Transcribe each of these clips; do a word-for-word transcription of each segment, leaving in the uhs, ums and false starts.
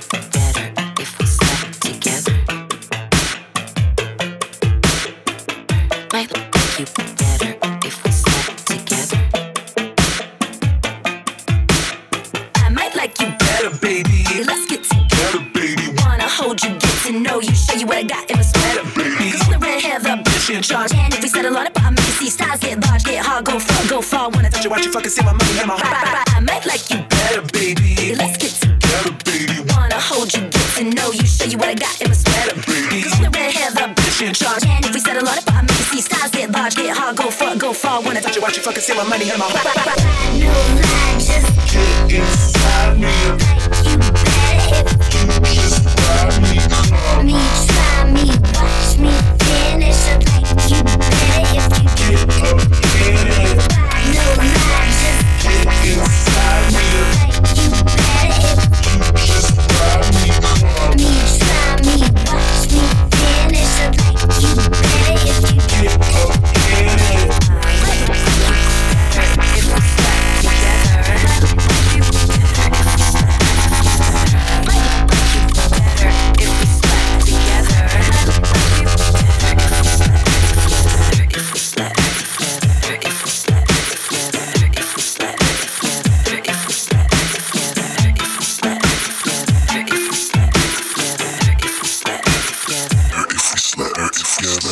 Watch you fucking see my money in my heart. I might like you better, baby. Let's get together, baby. Wanna hold you, get to know you, show you what I got in my sweater, baby. Cause the red hair, the bitch in charge. And if we settle on it, I make you see stars get large, get hard, go far, go far. Wanna touch you, watch you fucking see my money in my heart. No lie, just get inside me. Like you better if you just ride me. Me, try me, watch me finish. Like you better if you get up in it. No lie, just get inside me. Like you better if you just ride me. Me, try me, watch me finish. Like you better if you get up in it. If we start together, you better if we start together. If we start together, if we start together, if we start together, if we start together, if we start together, if we start together, if we start together, if we start together.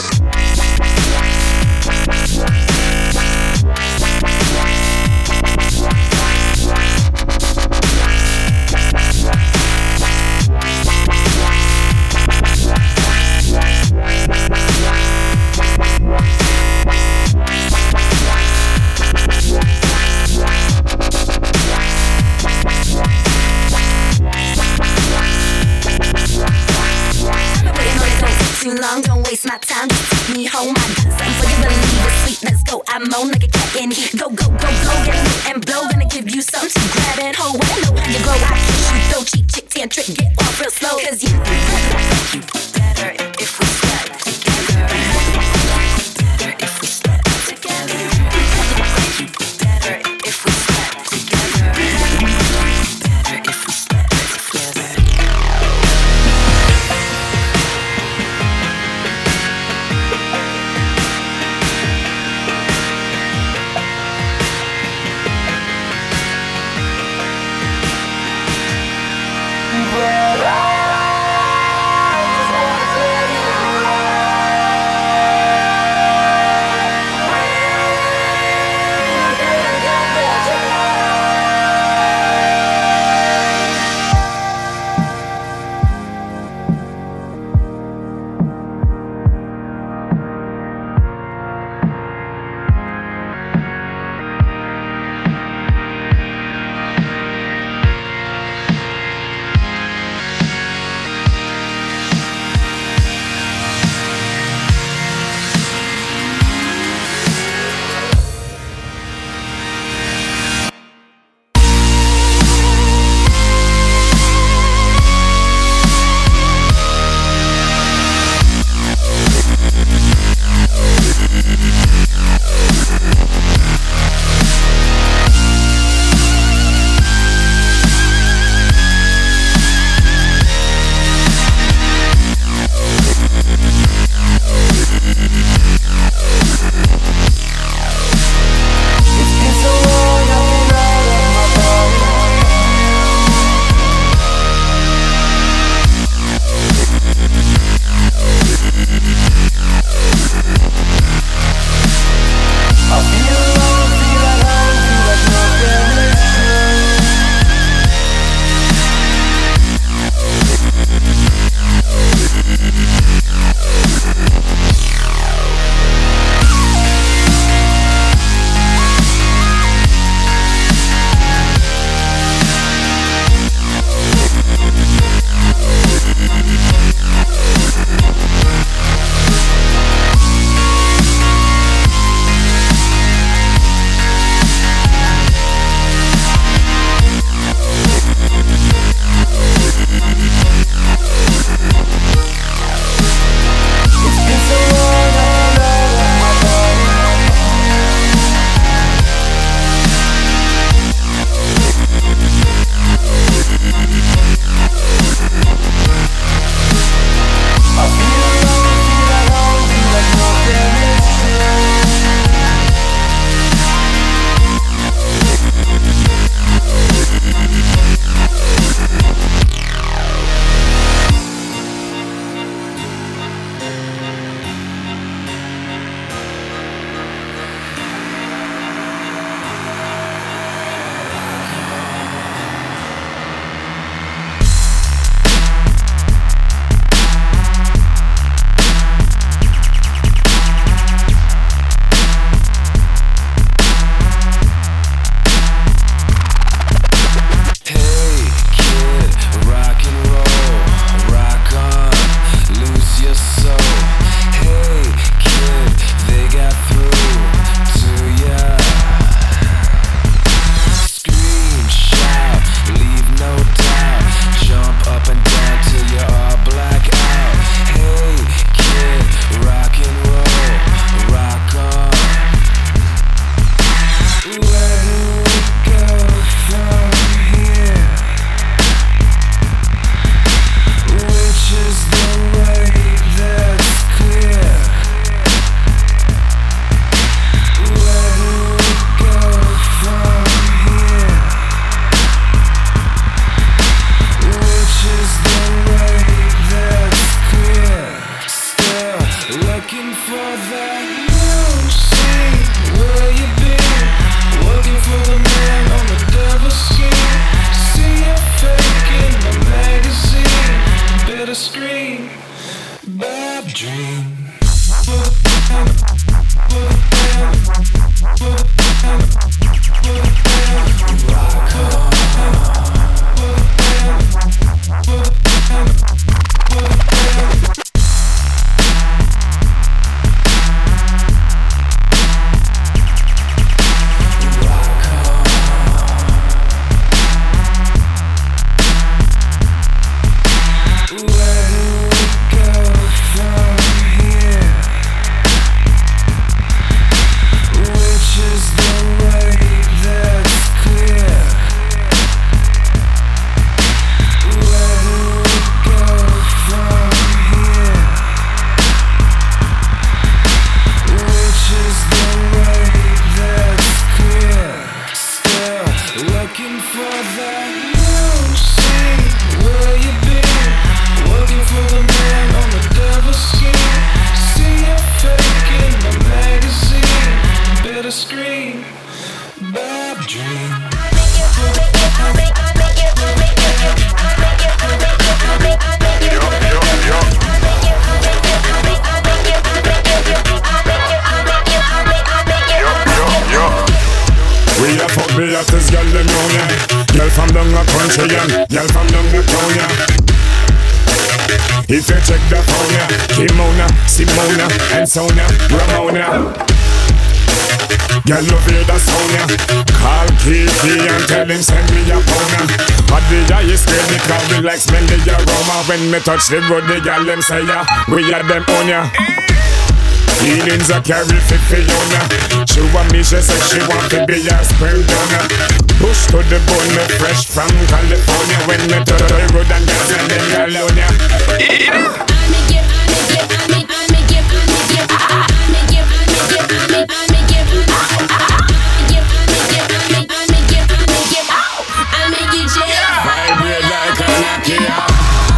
Too long, don't waste my time. Just take me home. I got something for you, believe it's sweet. Let's go. I moan like a cat in heat. Go, go, go, go, get lit and blow. Gonna give you something to grab and hold. I know how you grow. I kiss you, throw cheap chick, tan trick, get off real slow. Cause you, you better if we start together. Better if we start together. You better if we start together. Better if we start together. Bye. If you check the phone, yeah, Kimona, Simona, and Sonia, Ramona. Girl, love hear the sound, yeah. Call Kiki and tell him send me a pound. But the guy is scared, the crowd will like smell the aroma. When me touch the road, the girl them say, yeah, we are them on ya. Feelings are carry fit for you now. She want me, she said she want to be a sperm donor. Push to the bone, me fresh from California. When me touch the road and dance and then California. Vibrate like a Nokia.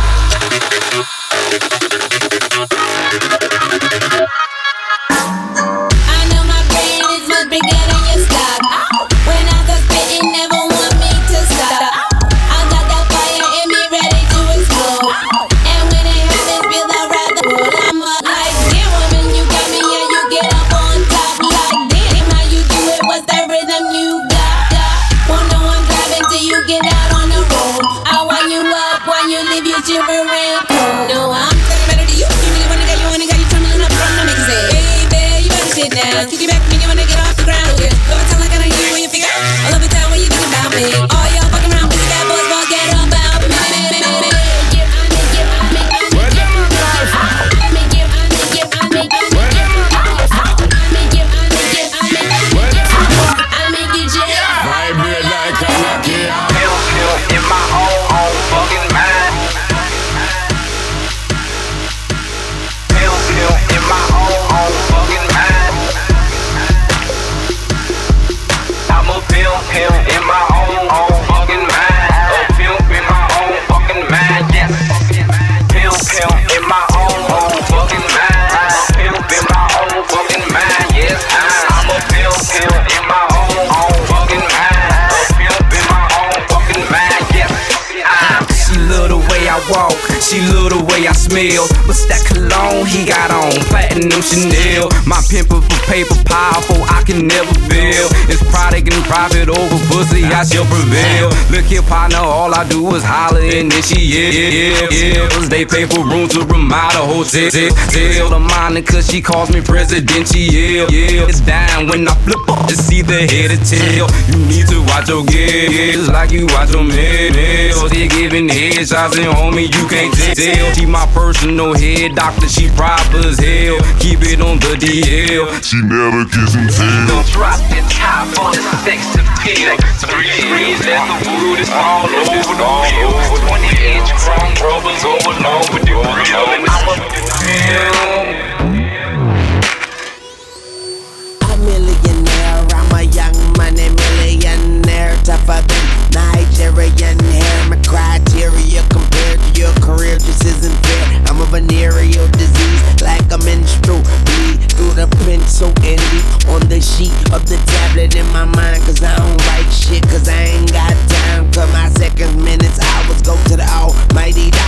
Kick it back, make you wanna get off the ground. Yeah, go and tell like I don't hear when you figure. I love it time when you think about me. All y'all fucking around, pussy cat boys won't get about me. Where them a call from? Where them a call from? Where them from? Vibrate like a Nokia. Pill, pill in my own, own fucking mind. Pill, pill in my own, own fucking mind. I'm a pimp, pimp in my own, own fucking mind. A pimp in my own fucking mind, yes. Pimp, pimp in my own, own fucking mind. A pimp in my own fucking mind, yes. I'm a pimp, pimp in my own, own fucking mind. A pimp in my own fucking mind, yes. She love the way I walk, she love the way I smell. What's that cologne he got on? Platinum Chanel. My pimple for paper powerful, I can never fail. It's product and profit over pussy, I shall prevail. Look here, partner, all I do is holler and then she yeah, yeah, yeah. They pay for room to remodel hotel. Tell the miner cause she calls me president, she yeah, yeah. It's down when I flip up to see the head of tail. You need to watch your gear, just like you watch your nails. They're giving headshots and homie, you can't tell. She my personal head doctor, she proper as hell. Keep it on the D L. She never kiss and tell. Don't drop the top on the sex appeal. Three degrees and the wood is all over the field. twenty inch chrome rubbers overload with the grill. And I'm a A millionaire, I'm a young money millionaire. Tougher than Nigerian hair. My criteria compared to your career just isn't fair. I'm a venereal disease, like a menstrual bleed through the pencil envy on the sheet of the tablet in my mind. Cause I don't write shit, cause I ain't got time. Cause my seconds, minutes, hours go to the almighty.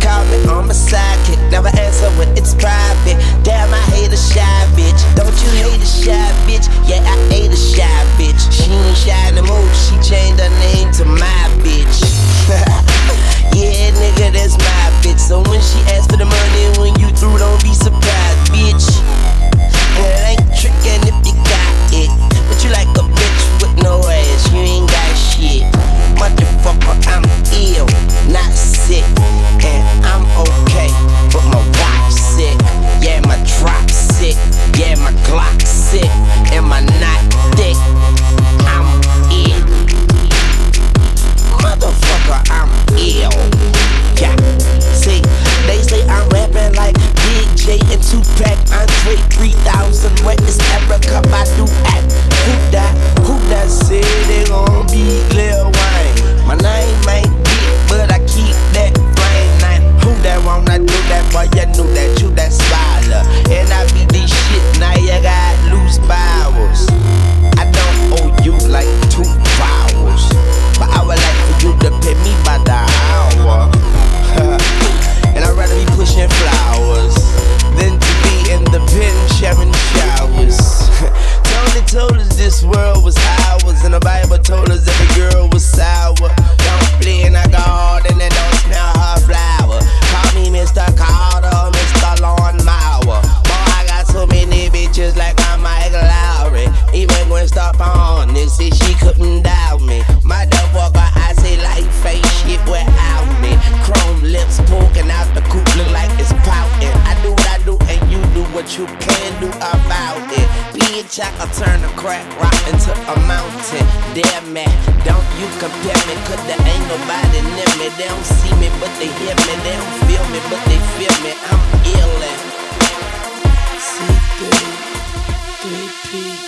call me on my sidekick. Never answer when it's private. Damn, I hate a shy bitch. Don't you hate a shy bitch? Yeah, I hate a shy bitch. She ain't shy in the mood. She changed her name to my bitch. Yeah, nigga, that's my bitch. So when she asks for the money, when you through, don't be surprised, bitch. And it ain't trickin' if you got it, but you like a bitch with no ass. You ain't got shit. Motherfucker, I'm ill, not sick, and I'm okay, but my watch sick. Yeah, my drop sick. Yeah, my Glock sick, and my knot thick. I'm ill. Motherfucker, I'm ill. Yeah, see, they say I'm rapping like Big J and Tupac. Andre three thousand, where is Erica Badu at? Who that, who that said they gon' be Lil Wayne? My name ain't big, but I keep that flame. Now, who that wanna do that? Boy, you knew that, you that spider. And I be this shit, now you got loose powers. I don't owe you like two hours, but I would like for you to pay me by the hour. And I'd rather be pushing flowers than to be in the pen sharing showers. Tony told us this world was ours, and the Bible told us every girl was sour. Don't play in a garden and don't smell her flower. Call me Mister Carter, Mister Lawn Mower. Boy, I got so many bitches like I'm Mike Lowry. Even Gwen Stefani said she couldn't doubt me. Motherfucker, I say life ain't shit without me. Chrome lips poking out the coupe, look like it's pouting. I do what I do and you do what you can do about it. Bitch, I can turn a crack rock into a mountain. Damn man, don't you compare me, cause there ain't nobody near me. They don't see me, but they hear me. They don't feel me, but they feel me. I'm ill and C three, three P.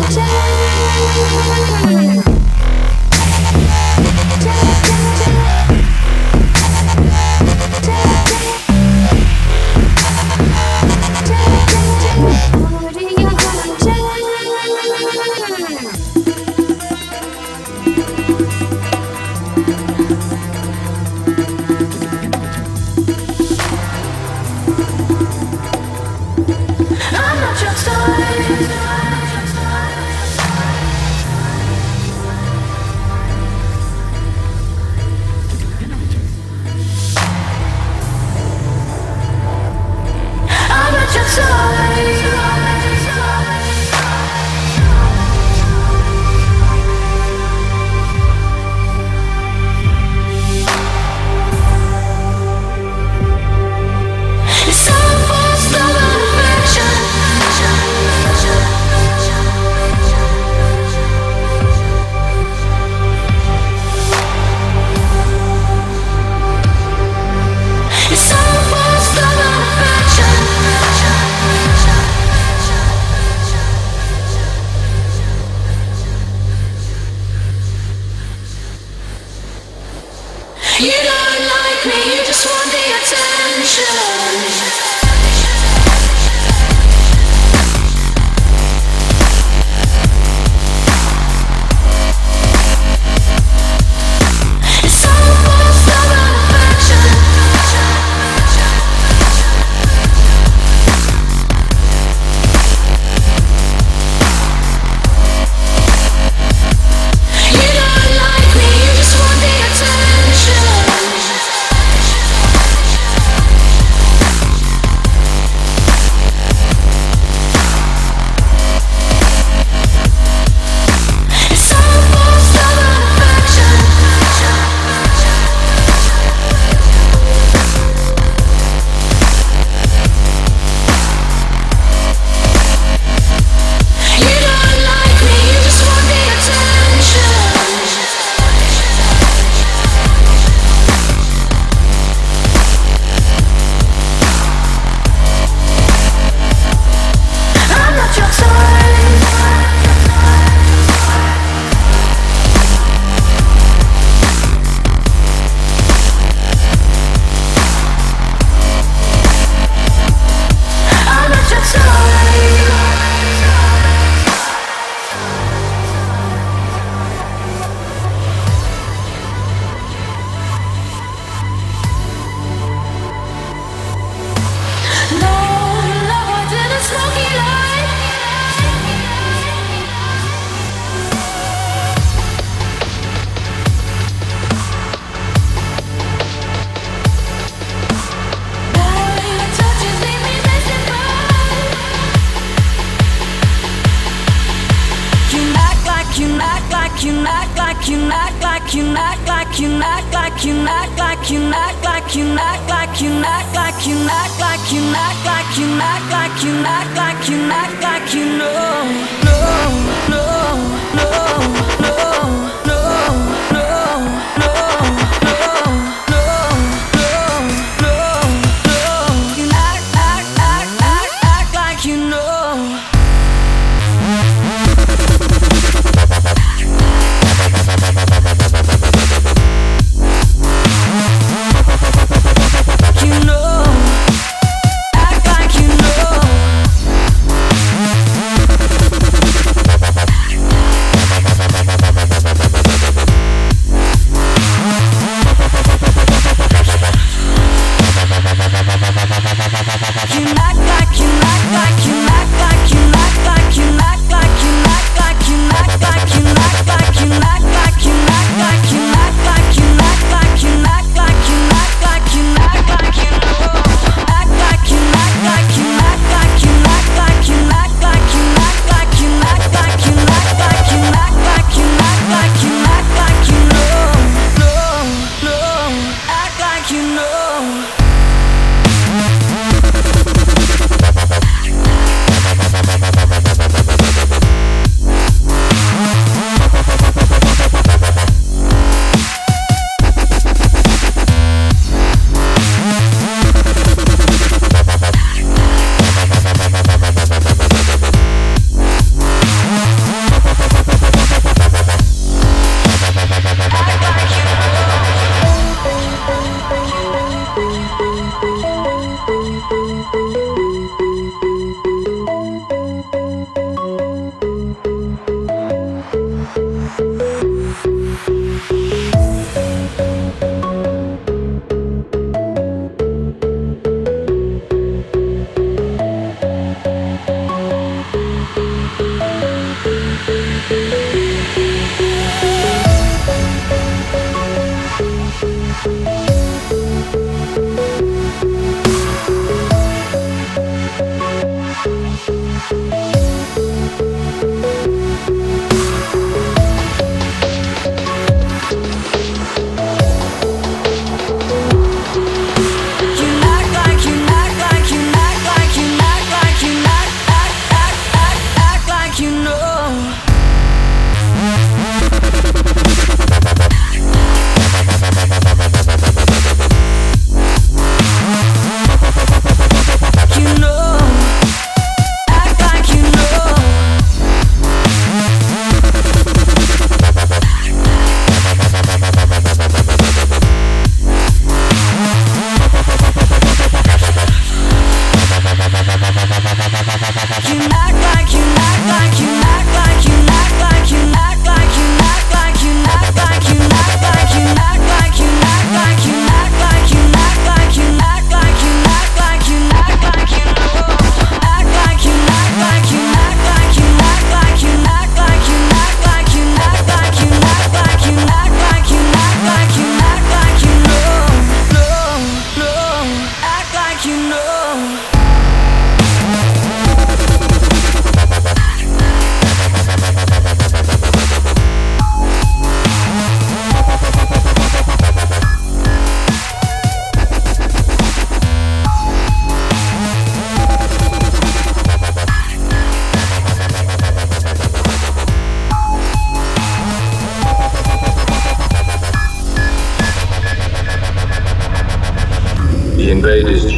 You know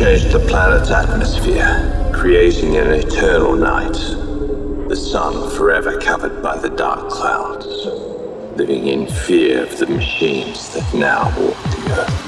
changed the planet's atmosphere, creating an eternal night. The sun forever covered by the dark clouds, living in fear of the machines that now walk the earth.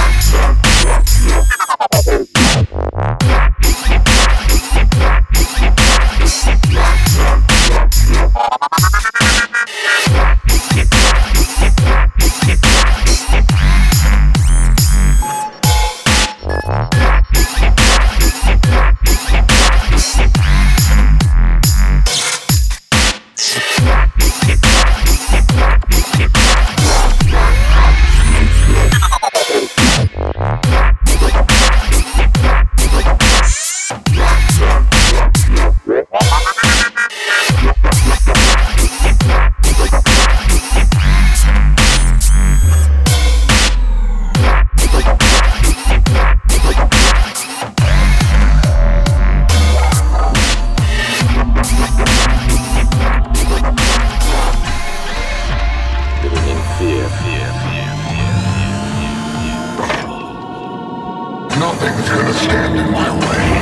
Nothing's gonna stand in my way.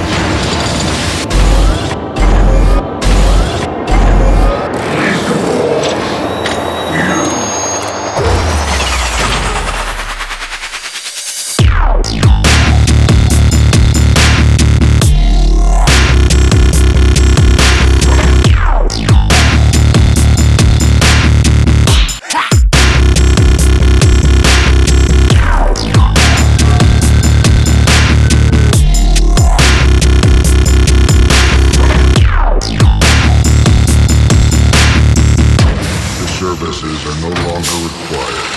Services are no longer required.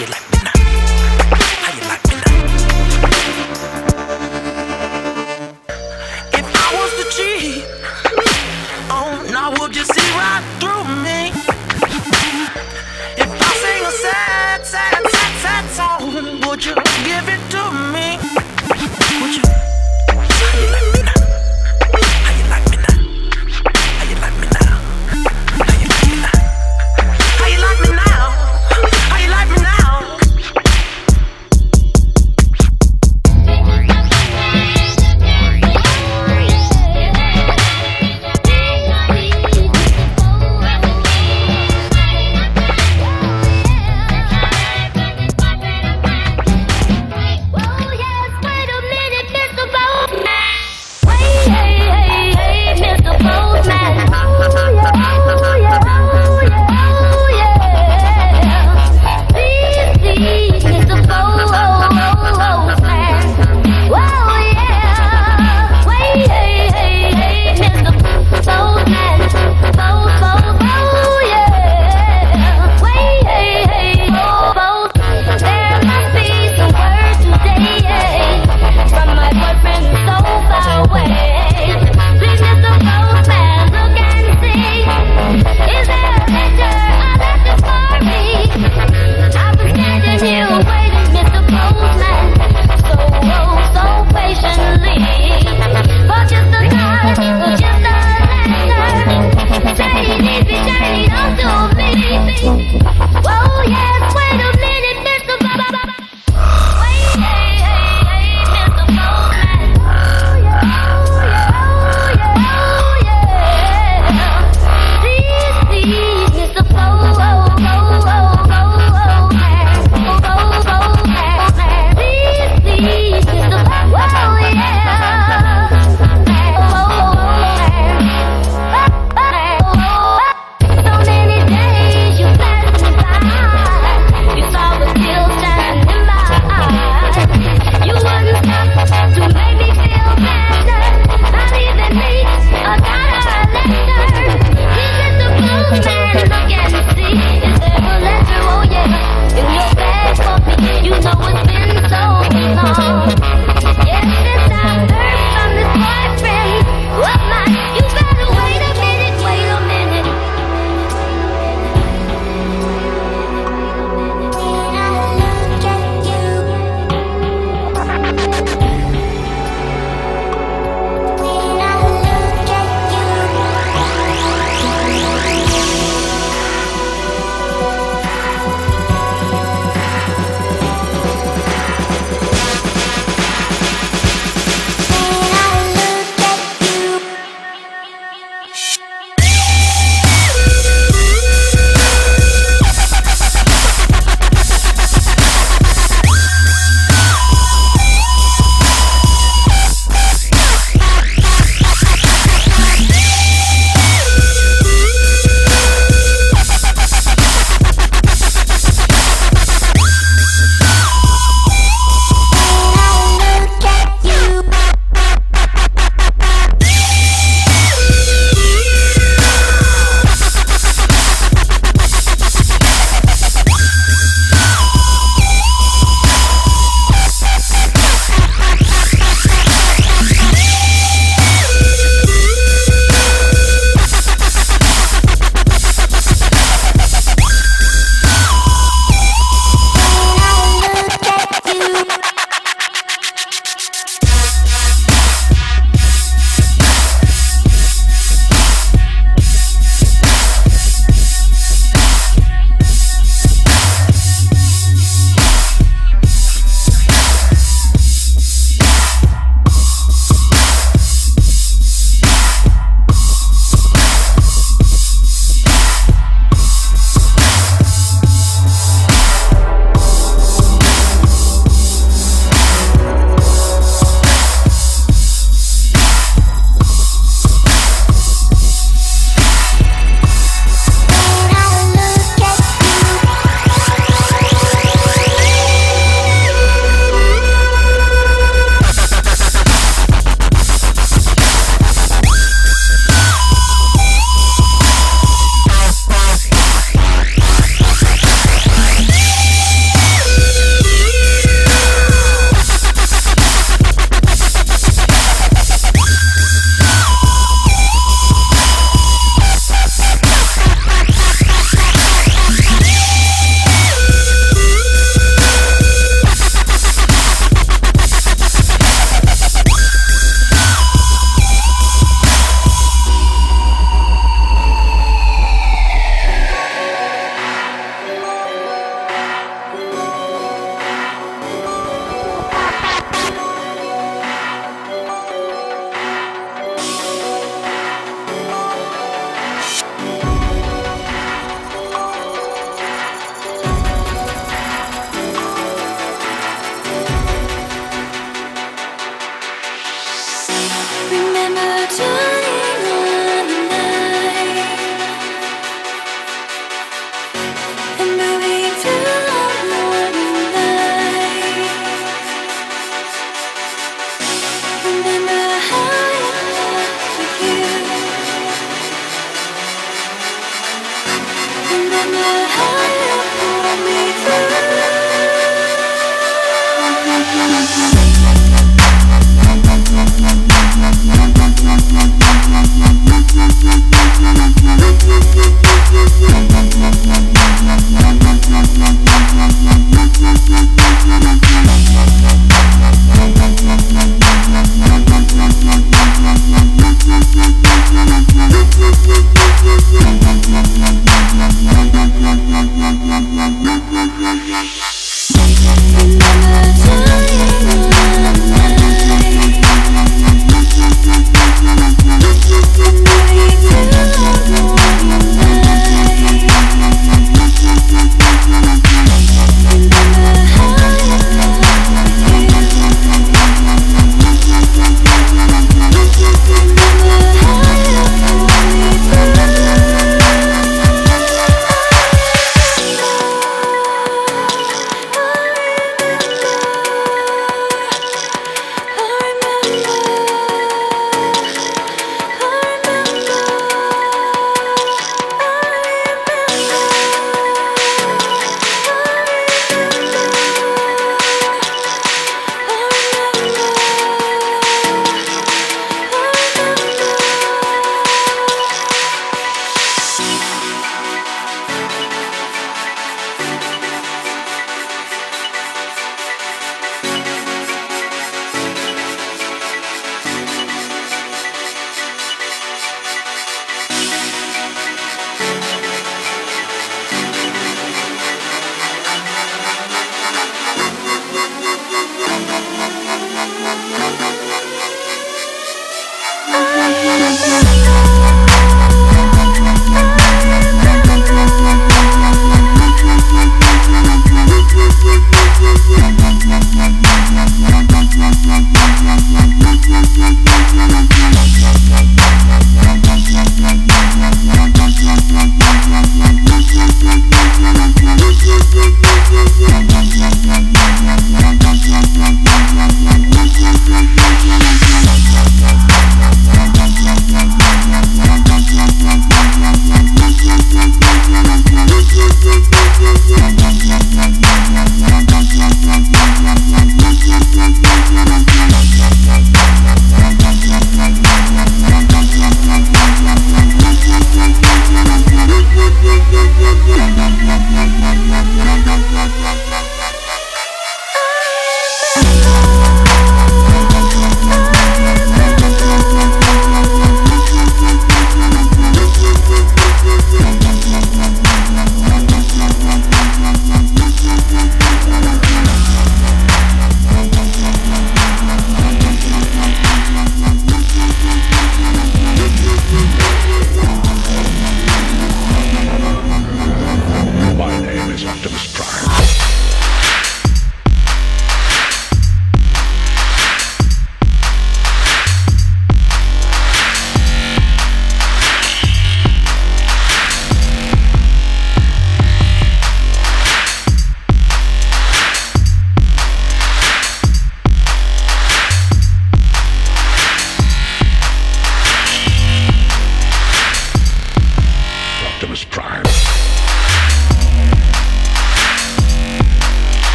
you like me now? How you like me now? If I was to cheat, oh, now would you see right through me? If I sing a sad, sad, sad, sad song, would you give it to me? Would you? How you like me now? How you like me now? How you like me now? How you like me now? How you like me now? How you like me now?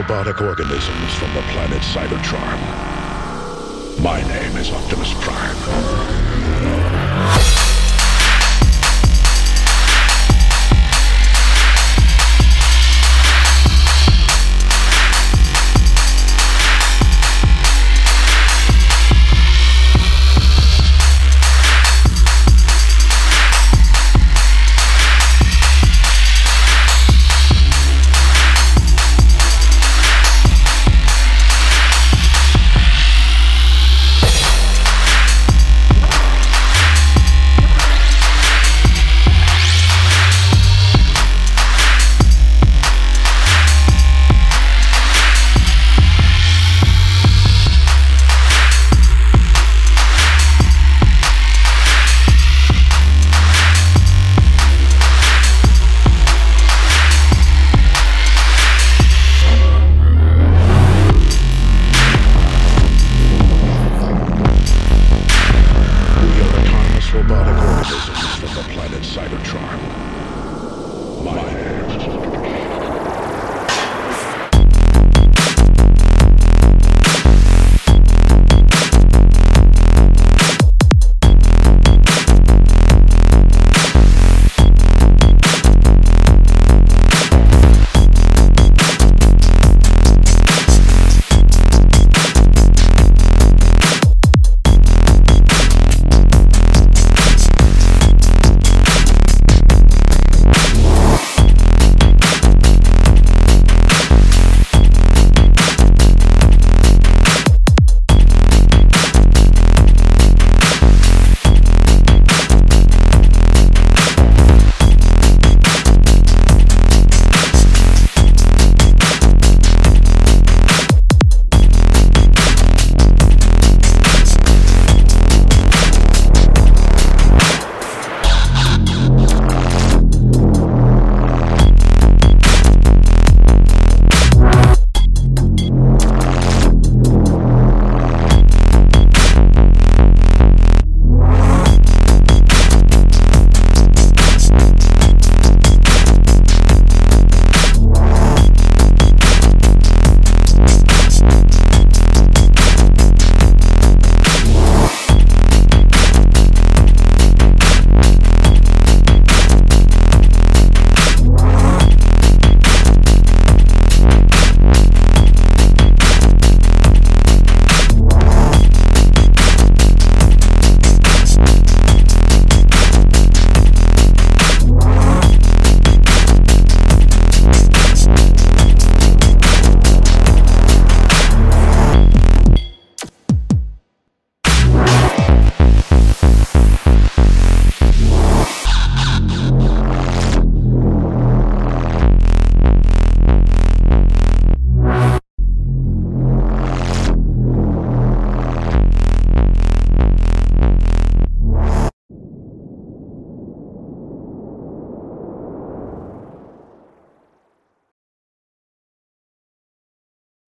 robotic organisms from the planet Cybertron. My name is Optimus Prime.